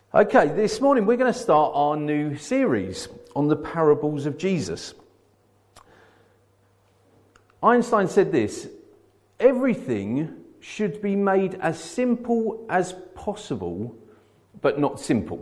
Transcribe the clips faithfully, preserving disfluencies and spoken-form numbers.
Okay, this morning we're going to start our new series on the parables of Jesus. Einstein said this: everything should be made as simple as possible, but not simple.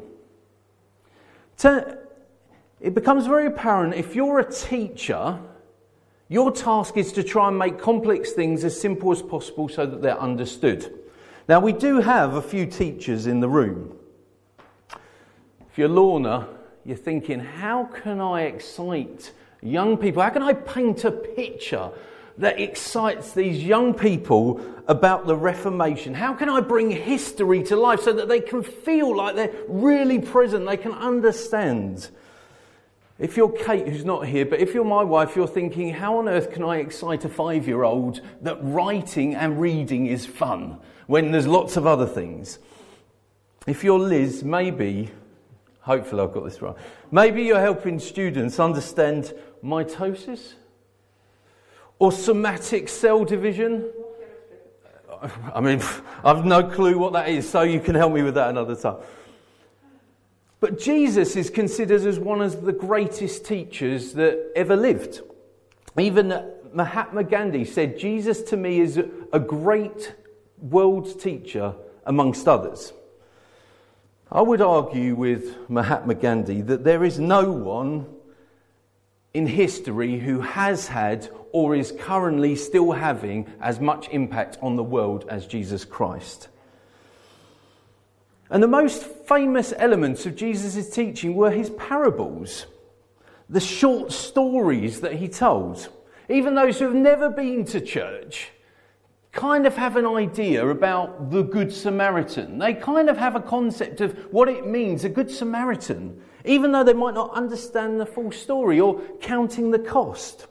It becomes very apparent if you're a teacher, your task is to try and make complex things as simple as possible so that they're understood. Now, we do have a few teachers in the room. If you're Lorna, you're thinking, how can I excite young people? How can I paint a picture that excites these young people about the Reformation? How can I bring history to life so that they can feel like they're really present, they can understand? If you're Kate, who's not here, but if you're my wife, you're thinking, how on earth can I excite a five-year-old that writing and reading is fun when there's lots of other things? If you're Liz, maybe... Hopefully I've got this right. Maybe you're helping students understand mitosis or somatic cell division. I mean, I've no clue what that is, so you can help me with that another time. But Jesus is considered as one of the greatest teachers that ever lived. Even Mahatma Gandhi said, Jesus to me is a great world teacher amongst others. I would argue with Mahatma Gandhi that there is no one in history who has had or is currently still having as much impact on the world as Jesus Christ. And the most famous elements of Jesus' teaching were his parables, the short stories that he told. Even those who have never been to church kind of have an idea about the Good Samaritan. They kind of have a concept of what it means, a Good Samaritan, even though they might not understand the full story or counting the cost.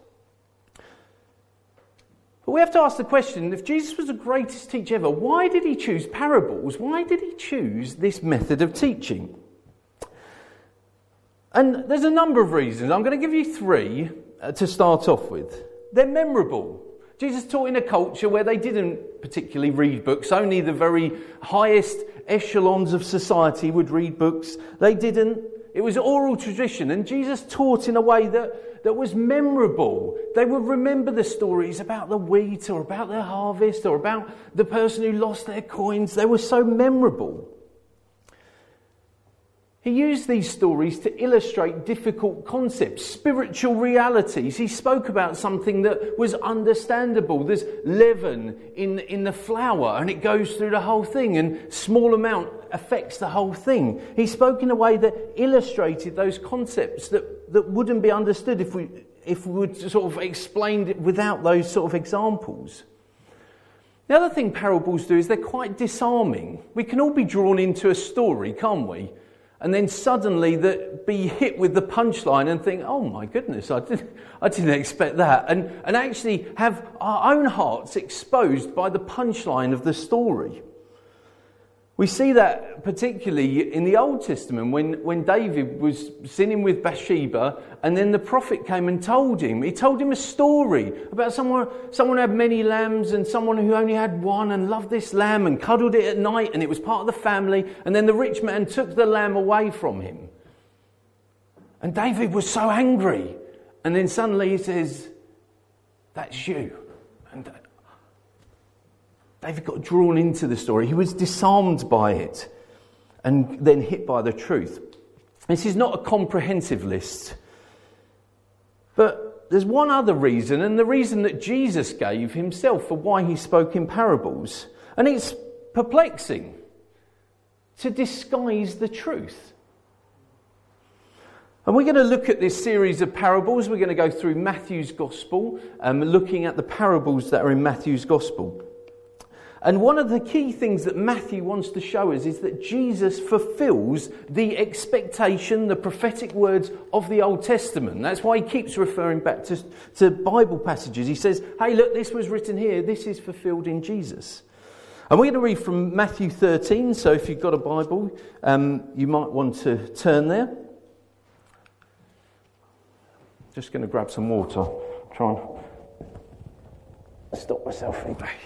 But we have to ask the question, if Jesus was the greatest teacher ever, why did he choose parables? Why did he choose this method of teaching? And there's a number of reasons. I'm going to give you three uh, to start off with. They're memorable. Jesus taught in a culture where they didn't particularly read books. Only the very highest echelons of society would read books. They didn't. It was oral tradition. And Jesus taught in a way that, that was memorable. They would remember the stories about the wheat or about their harvest or about the person who lost their coins. They were so memorable. He used these stories to illustrate difficult concepts, spiritual realities. He spoke about something that was understandable. There's leaven in, in the flour and it goes through the whole thing, and small amount affects the whole thing. He spoke in a way that illustrated those concepts that, that wouldn't be understood if we, if we would sort of explained it without those sort of examples. The other thing parables do is they're quite disarming. We can all be drawn into a story, can't we? And then suddenly that be hit with the punchline and think, oh my goodness, I didn't, I didn't expect that. And, and actually have our own hearts exposed by the punchline of the story. We see that particularly in the Old Testament when, when David was sinning with Bathsheba, and then the prophet came and told him. He told him a story about someone, someone who had many lambs and someone who only had one and loved this lamb and cuddled it at night and it was part of the family. And then the rich man took the lamb away from him. And David was so angry. And then suddenly he says, that's you. And David got drawn into the story. He was disarmed by it and then hit by the truth. This is not a comprehensive list. But there's one other reason, and the reason that Jesus gave himself for why he spoke in parables. And it's perplexing: to disguise the truth. And we're going to look at this series of parables. We're going to go through Matthew's Gospel, um, looking at the parables that are in Matthew's Gospel. And one of the key things that Matthew wants to show us is that Jesus fulfills the expectation, the prophetic words of the Old Testament. That's why he keeps referring back to, to Bible passages. He says, hey, look, this was written here. This is fulfilled in Jesus. And we're going to read from Matthew thirteen. So if you've got a Bible, um, you might want to turn there. Just going to grab some water. Try and stop myself from back.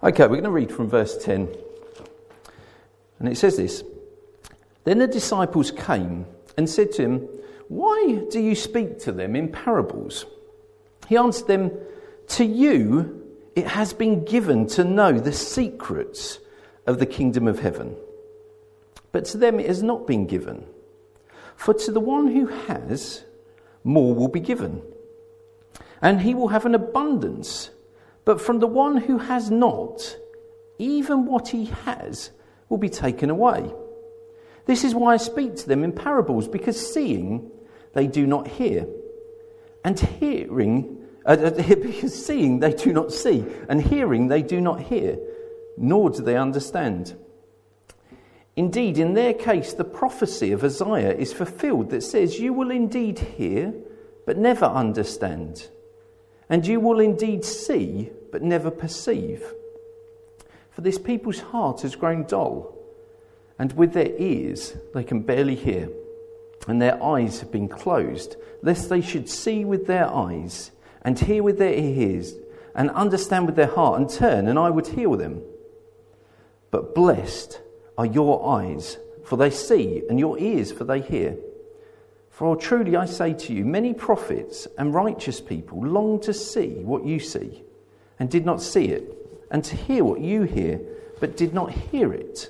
Okay, we're going to read from verse ten. And it says this. Then the disciples came and said to him, "Why do you speak to them in parables?" He answered them, "To you it has been given to know the secrets of the kingdom of heaven. But to them it has not been given. For to the one who has, more will be given, and he will have an abundance. But from the one who has not, even what he has will be taken away. This is why I speak to them in parables, because seeing they do not hear, and hearing, uh, because seeing they do not see, and hearing they do not hear, nor do they understand. Indeed, in their case, the prophecy of Isaiah is fulfilled that says, you will indeed hear, but never understand. And you will indeed see, but never perceive. For this people's heart has grown dull, and with their ears they can barely hear, and their eyes have been closed, lest they should see with their eyes, and hear with their ears, and understand with their heart, and turn, and I would heal them. But blessed are your eyes, for they see, and your ears, for they hear. For truly I say to you, many prophets and righteous people long to see what you see, and did not see it, and to hear what you hear, but did not hear it."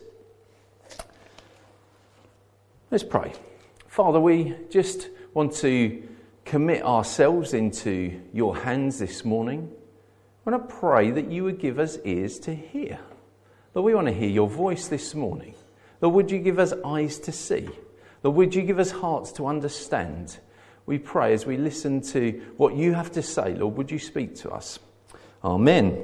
Let's pray. Father, we just want to commit ourselves into your hands this morning. I want to pray that you would give us ears to hear. Lord, we want to hear your voice this morning. Lord, would you give us eyes to see? Lord, would you give us hearts to understand? We pray as we listen to what you have to say, Lord, would you speak to us? Amen.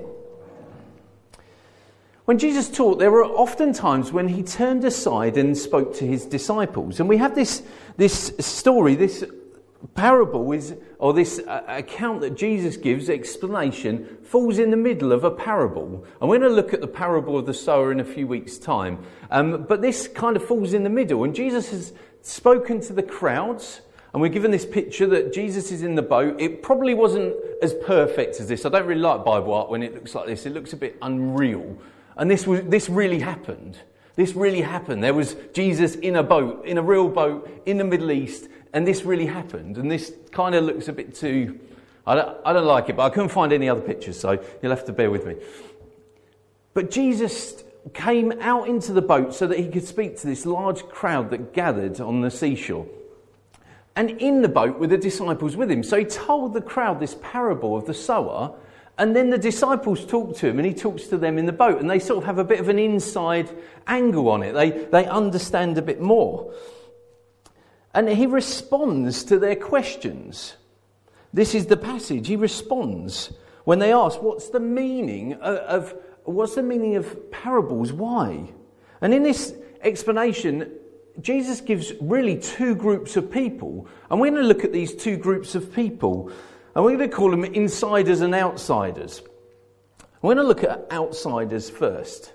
When Jesus taught, there were often times when he turned aside and spoke to his disciples. And we have this, this story, this parable, is, or this uh, account that Jesus gives, explanation, falls in the middle of a parable. And we're going to look at the parable of the sower in a few weeks' time. Um, but this kind of falls in the middle. And Jesus has spoken to the crowds. And we're given this picture that Jesus is in the boat. It probably wasn't as perfect as this. I don't really like Bible art when it looks like this. It looks a bit unreal. And this was, this really happened. This really happened. There was Jesus in a boat, in a real boat, in the Middle East. And this really happened. And this kind of looks a bit too... I don't, I don't like it, but I couldn't find any other pictures, so you'll have to bear with me. But Jesus came out into the boat so that he could speak to this large crowd that gathered on the seashore. And in the boat were the disciples with him. So he told the crowd this parable of the sower, and then the disciples talk to him, and he talks to them in the boat, and they sort of have a bit of an inside angle on it. They, they understand a bit more. And he responds to their questions. This is the passage. He responds when they ask, what's the meaning of, of what's the meaning of parables? Why? And in this explanation, Jesus gives really two groups of people. And we're going to look at these two groups of people. And we're going to call them insiders and outsiders. We're going to look at outsiders first.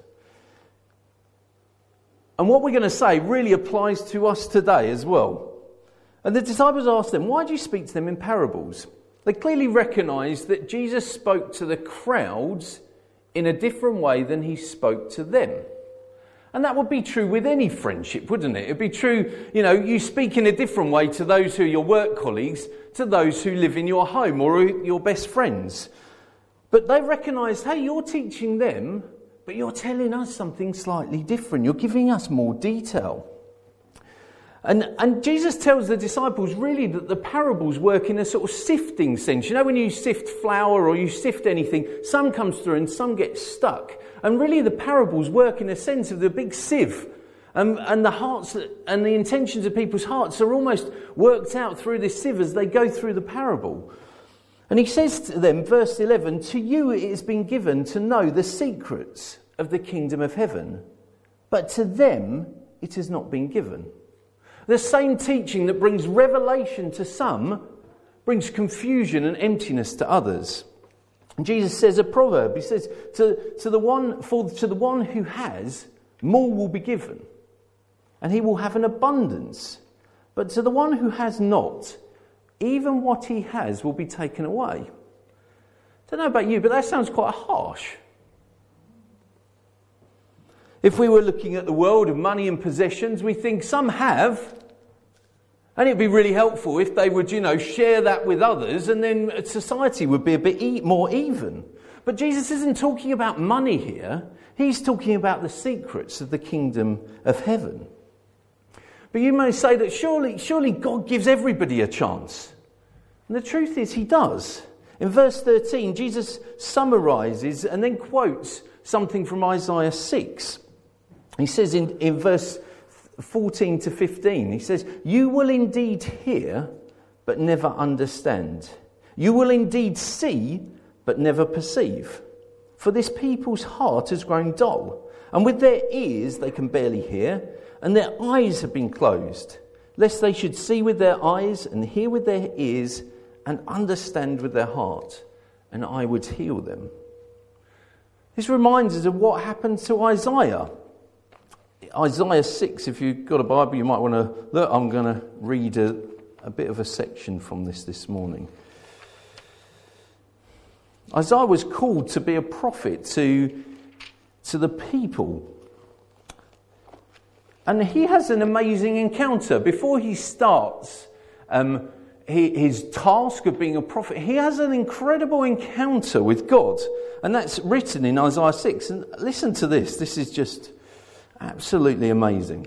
And what we're going to say really applies to us today as well. And the disciples asked them, why do you speak to them in parables? They clearly recognised that Jesus spoke to the crowds in a different way than he spoke to them. And that would be true with any friendship, wouldn't it? It'd be true, you know, you speak in a different way to those who are your work colleagues, to those who live in your home or your best friends. But they recognised, hey, you're teaching them, but you're telling us something slightly different. You're giving us more detail. And, and Jesus tells the disciples really that the parables work in a sort of sifting sense. You know, when you sift flour or you sift anything, some comes through and some gets stuck. And really the parables work in a sense of the big sieve. Um, and the hearts and the intentions of people's hearts are almost worked out through this sieve as they go through the parable. And he says to them, verse eleven, to you it has been given to know the secrets of the kingdom of heaven, but to them it has not been given. The same teaching that brings revelation to some brings confusion and emptiness to others. And Jesus says a proverb. He says, to, to the one, for to the one who has, more will be given, and he will have an abundance. But to the one who has not, even what he has will be taken away. I don't know about you, but that sounds quite harsh. If we were looking at the world of money and possessions, we think some have. And it'd be really helpful if they would, you know, share that with others, and then society would be a bit e- more even. But Jesus isn't talking about money here. He's talking about the secrets of the kingdom of heaven. But you may say that surely, surely God gives everybody a chance. And the truth is he does. In verse thirteen, Jesus summarises and then quotes something from Isaiah six. He says in, in verse fourteen to fifteen, he says, "You will indeed hear, but never understand. You will indeed see, but never perceive. For this people's heart has grown dull, and with their ears they can barely hear, and their eyes have been closed, lest they should see with their eyes, and hear with their ears, and understand with their heart, and I would heal them." This reminds us of what happened to Isaiah. Isaiah six, if you've got a Bible, you might want to look. I'm going to read a, a bit of a section from this this morning. Isaiah was called to be a prophet to, to the people. And he has an amazing encounter. Before he starts um, he, his task of being a prophet, he has an incredible encounter with God. And that's written in Isaiah six. And listen to this. This is just absolutely amazing.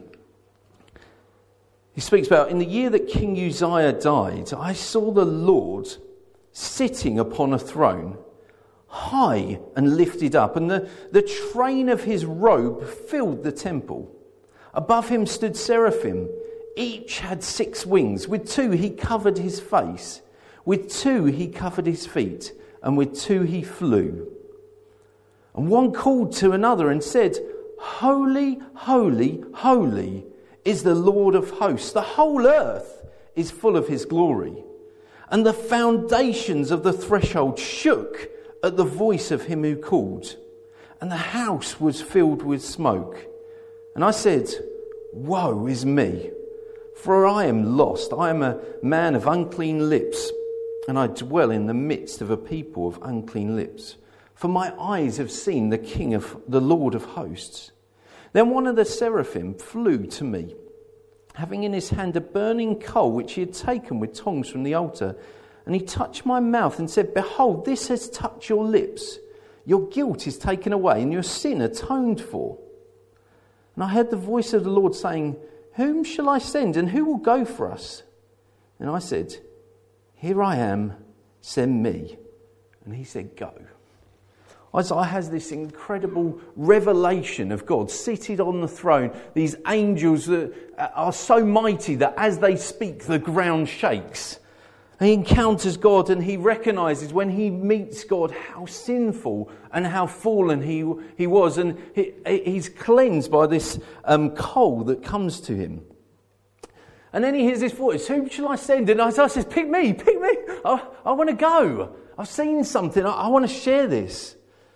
He speaks about, "In the year that King Uzziah died, I saw the Lord sitting upon a throne, high and lifted up, and the, the train of his robe filled the temple. Above him stood seraphim. Each had six wings. With two he covered his face. With two he covered his feet. And with two he flew. And one called to another and said, 'Holy, holy, holy is the Lord of hosts. The whole earth is full of his glory.' And the foundations of the threshold shook at the voice of him who called. And the house was filled with smoke. And I said, 'Woe is me, for I am lost. I am a man of unclean lips, and I dwell in the midst of a people of unclean lips. For my eyes have seen the King of the Lord of hosts.' Then one of the seraphim flew to me, having in his hand a burning coal which he had taken with tongs from the altar. And he touched my mouth and said, 'Behold, this has touched your lips. Your guilt is taken away and your sin atoned for.' And I heard the voice of the Lord saying, 'Whom shall I send, and who will go for us?' And I said, 'Here I am, send me.' And he said, 'Go.'" Isaiah has this incredible revelation of God seated on the throne. These angels that are so mighty that as they speak, the ground shakes. He encounters God and he recognises when he meets God how sinful and how fallen he he was. And he, he's cleansed by this um, coal that comes to him. And then he hears this voice, "Whom shall I send?" And Isaiah says, "Pick me, pick me. I, I want to go. I've seen something. I, I want to share this."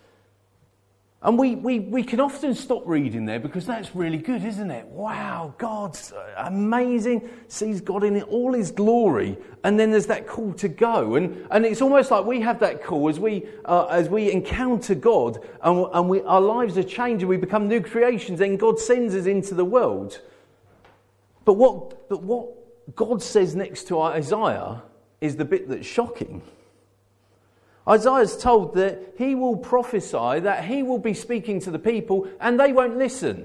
And we, we, we can often stop reading there because that's really good, isn't it? Wow, God's amazing, sees God in all his glory. And then there's that call to go. And, and it's almost like we have that call as we uh, as we encounter God and, and we, our lives are changed and we become new creations. Then God sends us into the world. But what, but what God says next to Isaiah is the bit that's shocking. Isaiah's told that he will prophesy, that he will be speaking to the people, and they won't listen.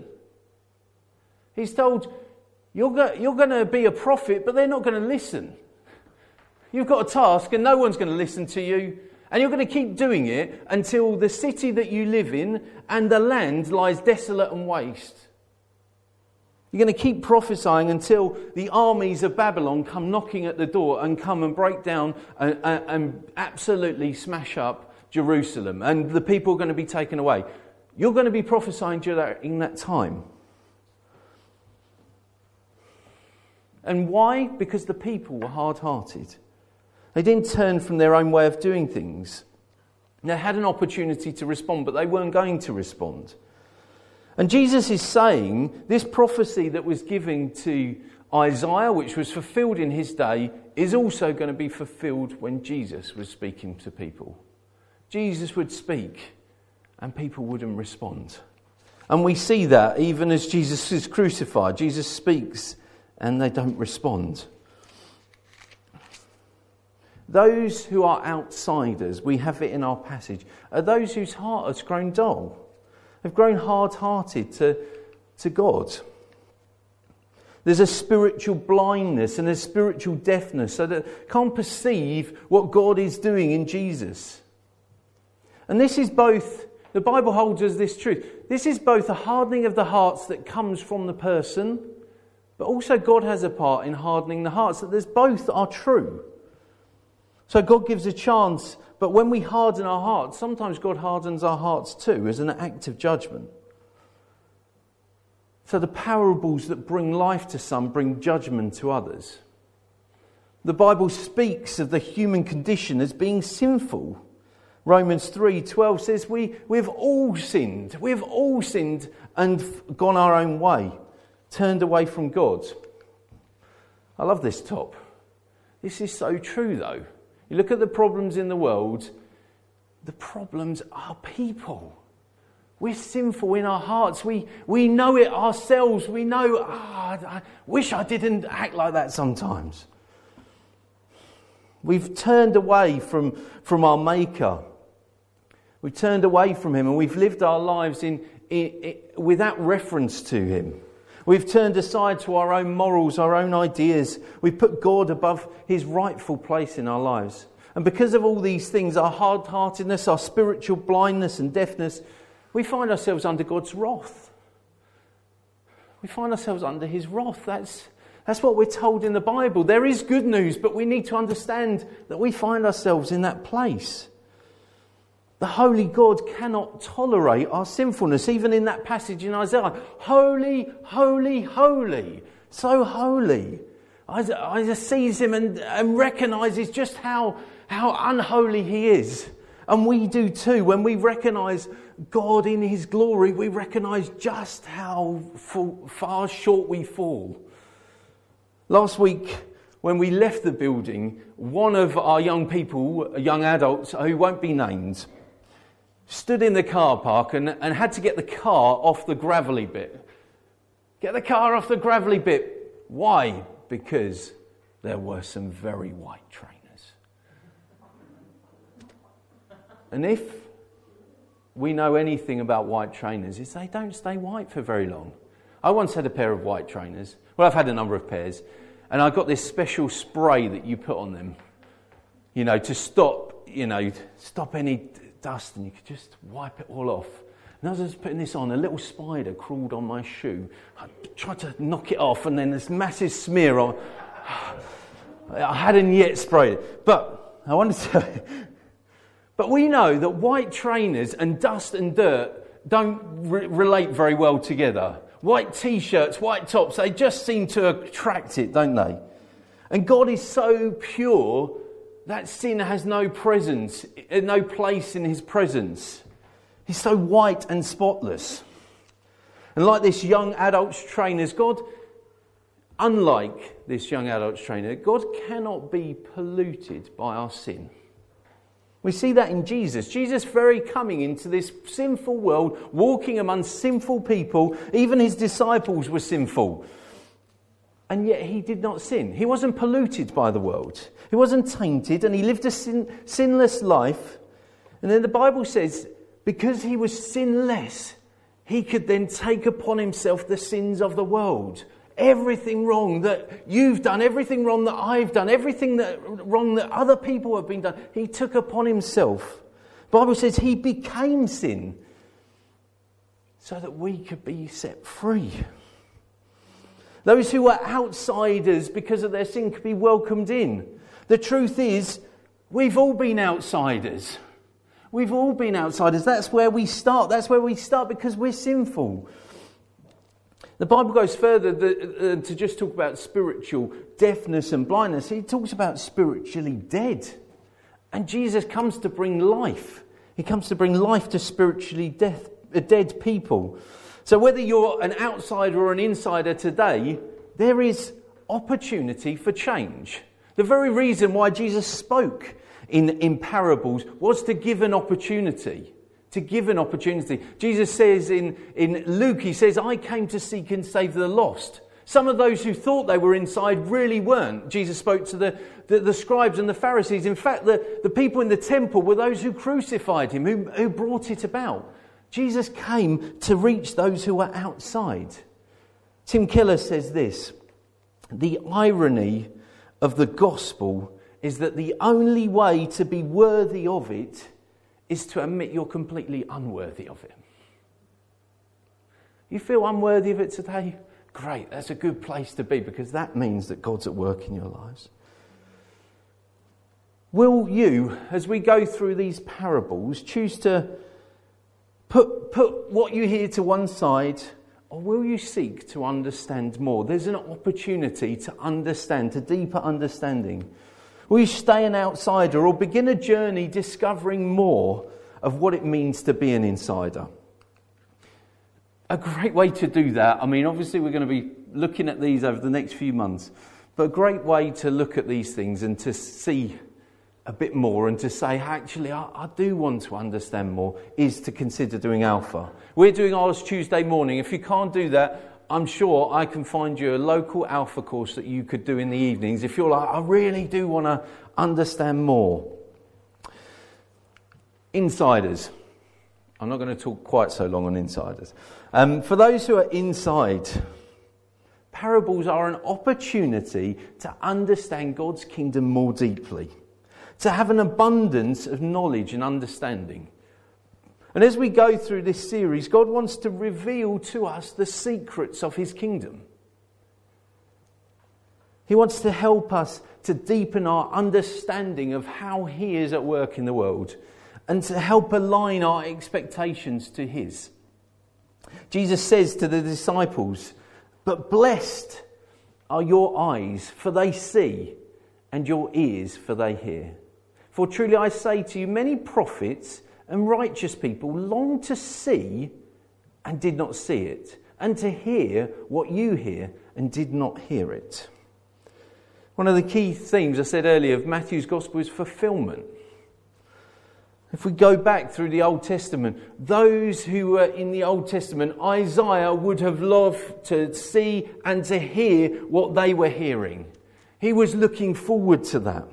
He's told, you're go- you're going to be a prophet, but they're not going to listen. You've got a task, and no one's going to listen to you, and you're going to keep doing it until the city that you live in and the land lies desolate and waste. You're going to keep prophesying until the armies of Babylon come knocking at the door and come and break down and, and, and absolutely smash up Jerusalem. And the people are going to be taken away. You're going to be prophesying during that time. And why? Because the people were hard-hearted. They didn't turn from their own way of doing things. They had an opportunity to respond, but they weren't going to respond. And Jesus is saying this prophecy that was given to Isaiah, which was fulfilled in his day, is also going to be fulfilled when Jesus was speaking to people. Jesus would speak and people wouldn't respond. And we see that even as Jesus is crucified. Jesus speaks and they don't respond. Those who are outsiders, we have it in our passage, are those whose heart has grown dull. They've grown hard-hearted to, to God. There's a spiritual blindness and a spiritual deafness so that they can't perceive what God is doing in Jesus. And this is both, the Bible holds us this truth, this is both a hardening of the hearts that comes from the person, but also God has a part in hardening the hearts, that there's both are true. So God gives a chance, but when we harden our hearts, sometimes God hardens our hearts too as an act of judgment. So the parables that bring life to some bring judgment to others. The Bible speaks of the human condition as being sinful. Romans three twelve says we, we've all sinned. We've all sinned and gone our own way, turned away from God. I love this top. This is so true though. You look at the problems in the world, the problems are people. We're sinful in our hearts. We we know it ourselves. We know, ah, oh, I wish I didn't act like that sometimes. We've turned away from, from our Maker. We've turned away from Him and we've lived our lives in, in, in without reference to Him. We've turned aside to our own morals, our own ideas. We've put God above His rightful place in our lives. And because of all these things, our hard-heartedness, our spiritual blindness and deafness, we find ourselves under God's wrath. We find ourselves under His wrath. That's, that's what we're told in the Bible. There is good news, but we need to understand that we find ourselves in that place. The holy God cannot tolerate our sinfulness. Even in that passage in Isaiah, holy, holy, holy, so holy. Isaiah sees Him and, and recognises just how, how unholy He is. And we do too. When we recognise God in His glory, we recognise just how far short we fall. Last week, when we left the building, one of our young people, young adults who won't be named, stood in the car park and, and had to get the car off the gravelly bit. Get the car off the gravelly bit. Why? Because there were some very white trainers. And if we know anything about white trainers, is they don't stay white for very long. I once had a pair of white trainers. Well, I've had a number of pairs. And I got this special spray that you put on them, you know, to stop, you know, stop any dust, and you could just wipe it all off. And as I was putting this on, a little spider crawled on my shoe. I tried to knock it off, and then this massive smear on. I hadn't yet sprayed it. But I wanted to... But we know that white trainers and dust and dirt don't re- relate very well together. White t-shirts, white tops, they just seem to attract it, don't they? And God is so pure that sin has no presence, no place in His presence. He's so white and spotless. And like this young adults trainers, God, unlike this young adults trainer, God cannot be polluted by our sin. We see that in Jesus. Jesus very coming into this sinful world, walking among sinful people. Even His disciples were sinful. And yet He did not sin. He wasn't polluted by the world. He wasn't tainted, and He lived a sin, sinless life. And then the Bible says, because He was sinless, He could then take upon Himself the sins of the world. Everything wrong that you've done, everything wrong that I've done, everything that wrong that other people have been done, He took upon Himself. The Bible says He became sin so that we could be set free. Those who were outsiders because of their sin could be welcomed in. The truth is, we've all been outsiders. We've all been outsiders. That's where we start. That's where we start because we're sinful. The Bible goes further to just talk about spiritual deafness and blindness. It talks about spiritually dead. And Jesus comes to bring life. He comes to bring life to spiritually death, dead people. So whether you're an outsider or an insider today, there is opportunity for change. The very reason why Jesus spoke in, in parables was to give an opportunity. to give an opportunity. Jesus says in, in Luke, he says, I came to seek and save the lost. Some of those who thought they were inside really weren't. Jesus spoke to the, the, the scribes and the Pharisees. In fact, the, the people in the temple were those who crucified him, who, who brought it about. Jesus came to reach those who were outside. Tim Keller says this, the irony of the gospel is that the only way to be worthy of it is to admit you're completely unworthy of it. You feel unworthy of it today? Great, that's a good place to be, because that means that God's at work in your lives. Will you, as we go through these parables, choose to put, put what you hear to one side, or will you seek to understand more? There's an opportunity to understand, to deeper understanding. Will you stay an outsider or begin a journey discovering more of what it means to be an insider? A great way to do that, I mean, obviously we're going to be looking at these over the next few months, but a great way to look at these things and to see a bit more and to say, actually, I, I do want to understand more, is to consider doing Alpha. We're doing ours Tuesday morning. If you can't do that, I'm sure I can find you a local Alpha course that you could do in the evenings if you're like, I really do want to understand more. Insiders. I'm not going to talk quite so long on insiders. Um, for those who are inside, parables are an opportunity to understand God's kingdom more deeply, to have an abundance of knowledge and understanding. And as we go through this series, God wants to reveal to us the secrets of his kingdom. He wants to help us to deepen our understanding of how he is at work in the world and to help align our expectations to his. Jesus says to the disciples, but blessed are your eyes, for they see, and your ears, for they hear. For truly I say to you, many prophets and righteous people long to see and did not see it, and to hear what you hear and did not hear it. One of the key themes I said earlier of Matthew's Gospel is fulfillment. If we go back through the Old Testament, those who were in the Old Testament, Isaiah would have loved to see and to hear what they were hearing. He was looking forward to that.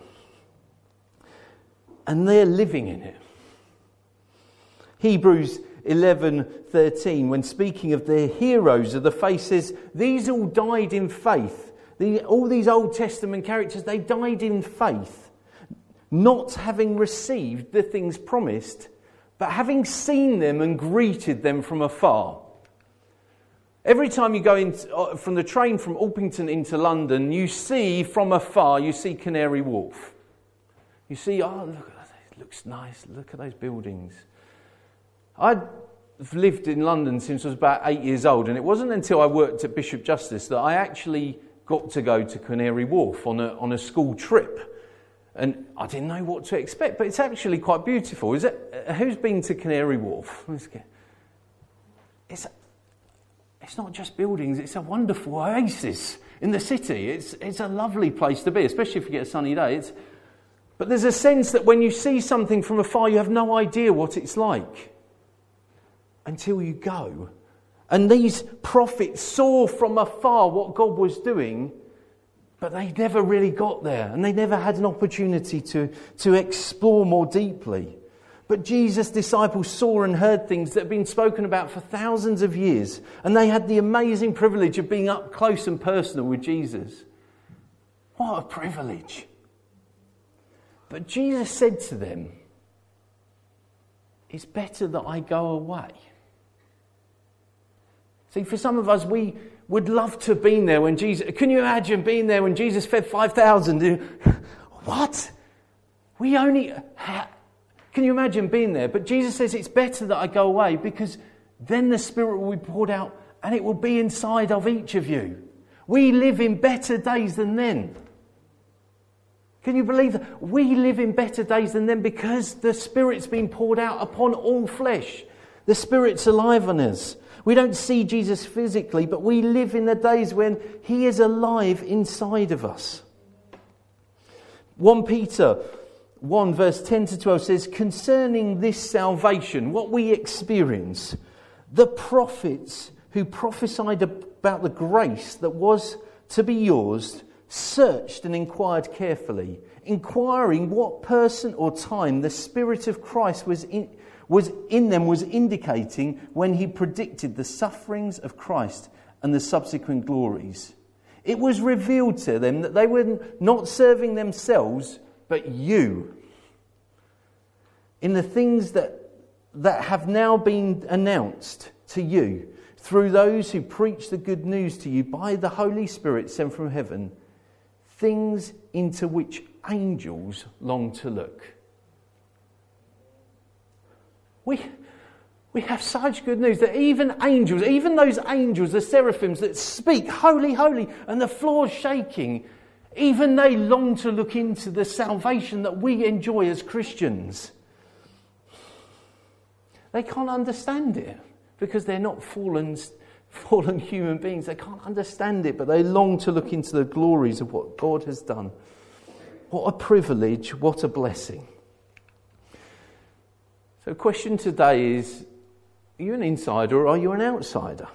And they're living in it. Hebrews eleven thirteen, when speaking of their heroes of the faith, says, these all died in faith. The, all these Old Testament characters, they died in faith, not having received the things promised, but having seen them and greeted them from afar. Every time you go in, uh, from the train from Orpington into London, you see from afar, you see Canary Wharf. You see, oh, look at that, it looks nice, look at those buildings. I've lived in London since I was about eight years old, and it wasn't until I worked at Bishop Justice that I actually got to go to Canary Wharf on a, on a school trip. And I didn't know what to expect, but it's actually quite beautiful. Is it? Uh, who's been to Canary Wharf? It's, it's not just buildings, it's a wonderful oasis in the city. It's, it's a lovely place to be, especially if you get a sunny day. It's, but there's a sense that when you see something from afar, you have no idea what it's like until you go. And these prophets saw from afar what God was doing, but they never really got there, and they never had an opportunity to, to explore more deeply. But Jesus' disciples saw and heard things that had been spoken about for thousands of years, and they had the amazing privilege of being up close and personal with Jesus. What a privilege. But Jesus said to them, it's better that I go away. See, for some of us, we would love to have been there when Jesus... Can you imagine being there when Jesus fed five thousand? What? We only... Ha- Can you imagine being there? But Jesus says it's better that I go away, because then the Spirit will be poured out and it will be inside of each of you. We live in better days than then. Can you believe that? We live in better days than then because the Spirit's been poured out upon all flesh. The Spirit's alive in us. We don't see Jesus physically, but we live in the days when he is alive inside of us. First Peter one verse ten to twelve says, concerning this salvation, what we experience, the prophets who prophesied about the grace that was to be yours searched and inquired carefully, inquiring what person or time the Spirit of Christ was in, was in them was indicating when he predicted the sufferings of Christ and the subsequent glories. It was revealed to them that they were not serving themselves, but you, in the things that, that have now been announced to you through those who preach the good news to you by the Holy Spirit sent from heaven, things into which angels long to look. We, we have such good news that even angels, even those angels, the seraphims that speak, holy, holy, and the floor's shaking, even they long to look into the salvation that we enjoy as Christians. They can't understand it because they're not fallen, fallen human beings. They can't understand it, but they long to look into the glories of what God has done. What a privilege, what a blessing. So the question today is, are you an insider or are you an outsider?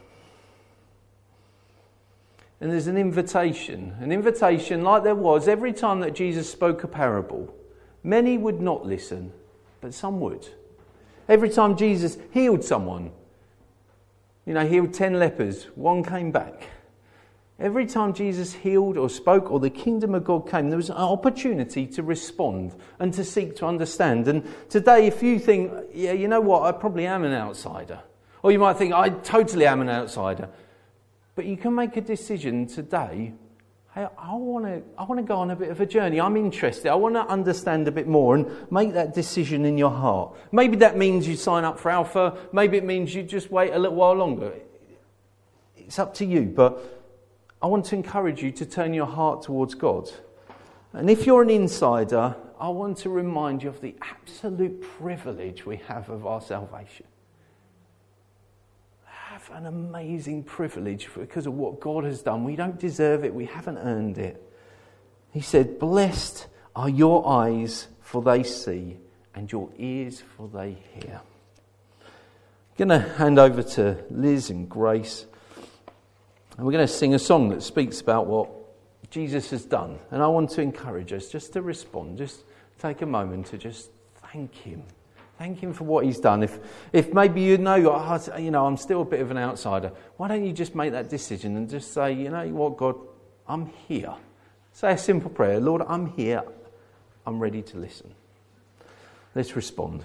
And there's an invitation, an invitation like there was every time that Jesus spoke a parable. Many would not listen, but some would. Every time Jesus healed someone, you know, healed ten lepers, one came back. Every time Jesus healed or spoke or the kingdom of God came, there was an opportunity to respond and to seek to understand. And today, if you think, yeah, you know what, I probably am an outsider. Or you might think, I totally am an outsider. But you can make a decision today, hey, I want to I want to go on a bit of a journey. I'm interested. I want to understand a bit more and make that decision in your heart. Maybe that means you sign up for Alpha. Maybe it means you just wait a little while longer. It's up to you. But I want to encourage you to turn your heart towards God. And if you're an insider, I want to remind you of the absolute privilege we have of our salvation. Have an amazing privilege because of what God has done. We don't deserve it. We haven't earned it. He said, blessed are your eyes, for they see, and your ears, for they hear. I'm going to hand over to Liz and Grace. And we're going to sing a song that speaks about what Jesus has done. And I want to encourage us just to respond. Just take a moment to just thank him. Thank him for what he's done. If if maybe you know, oh, you know, I'm still a bit of an outsider, why don't you just make that decision and just say, you know what, God, I'm here. Say a simple prayer. Lord, I'm here. I'm ready to listen. Let's respond.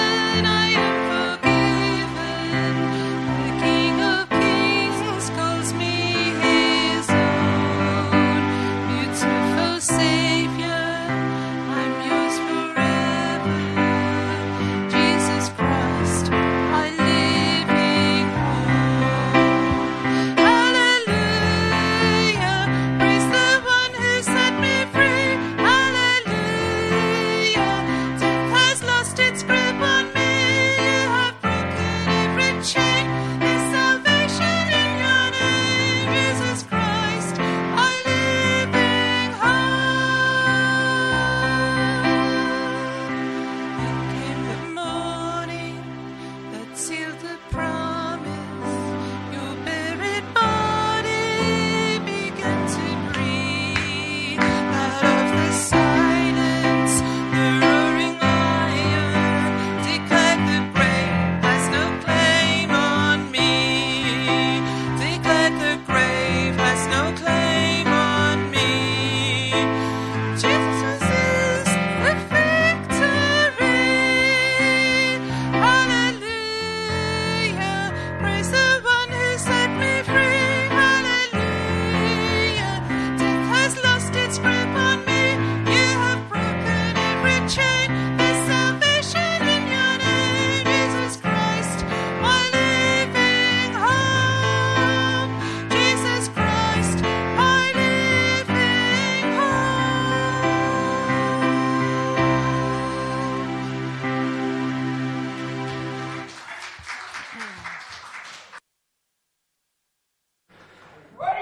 Calls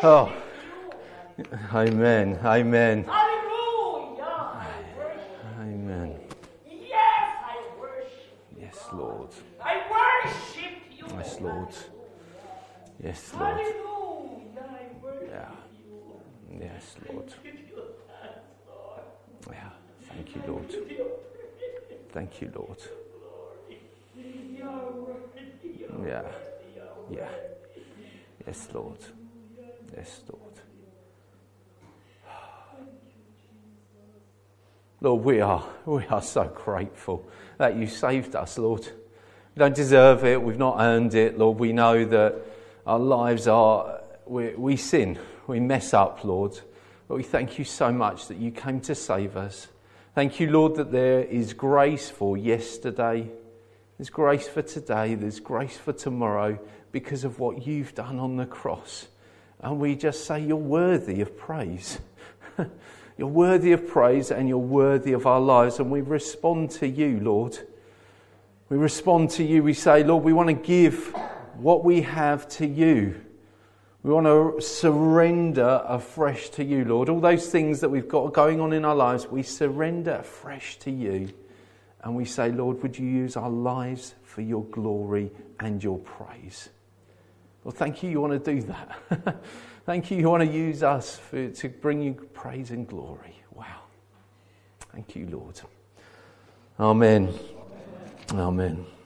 Oh, amen, amen. Hallelujah. Amen. Yes, I worship. Yes, Lord. I worship you. Yes, Lord. Yes, Lord. Hallelujah. I worship Yeah. you. Yes, Lord. Give you thanks, Lord. Yeah. Thank you, Lord. Give you Thank you, Lord. glory. You are worthy. You are Yeah. worthy. You are Yeah. Yes, Lord. Yes, Lord. Lord, we are we are so grateful that you saved us, Lord. We don't deserve it. We've not earned it, Lord. We know that our lives are, we, we sin. We mess up, Lord. But we thank you so much that you came to save us. Thank you, Lord, that there is grace for yesterday. There's grace for today. There's grace for tomorrow because of what you've done on the cross. And we just say you're worthy of praise. You're worthy of praise and you're worthy of our lives. And we respond to you, Lord. We respond to you. We say, Lord, we want to give what we have to you. We want to surrender afresh to you, Lord. All those things that we've got going on in our lives, we surrender afresh to you. And we say, Lord, would you use our lives for your glory and your praise? Well, thank you, you want to do that. Thank you, you want to use us for, to bring you praise and glory. Wow. Thank you, Lord. Amen. Amen.